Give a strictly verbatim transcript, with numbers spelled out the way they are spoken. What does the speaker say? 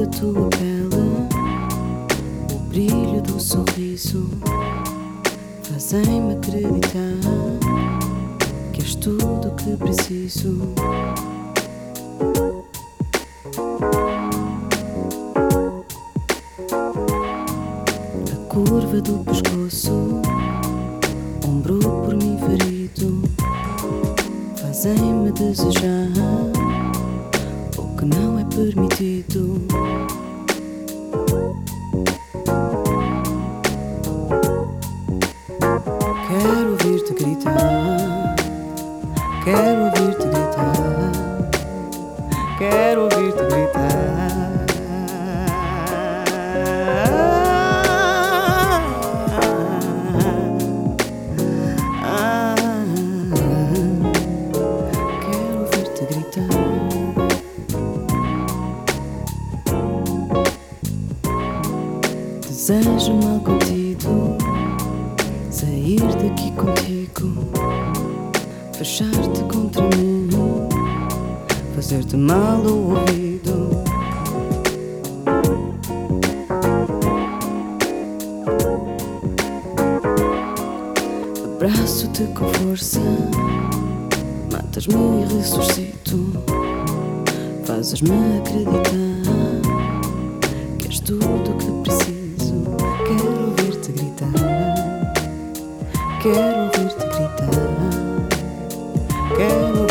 tua pele, o brilho do sorriso fazem-me acreditar que és tudo o que preciso. A curva do pescoço, ombro por mim ferido, fazem-me desejar o que não é permitido. Quero ouvir-te gritar, quero ouvir-te gritar, quero ouvir-te gritar. Quero ouvir-te gritar. Desejo mal contido, sair daqui contigo, fechar-te contra mim, fazer-te mal ao ouvido. Abraço-te com força, matas-me e ressuscito, fazes-me acreditar que és tudo o que preciso. Quero ouvir-te gritar, quero ouvir-te gritar, quero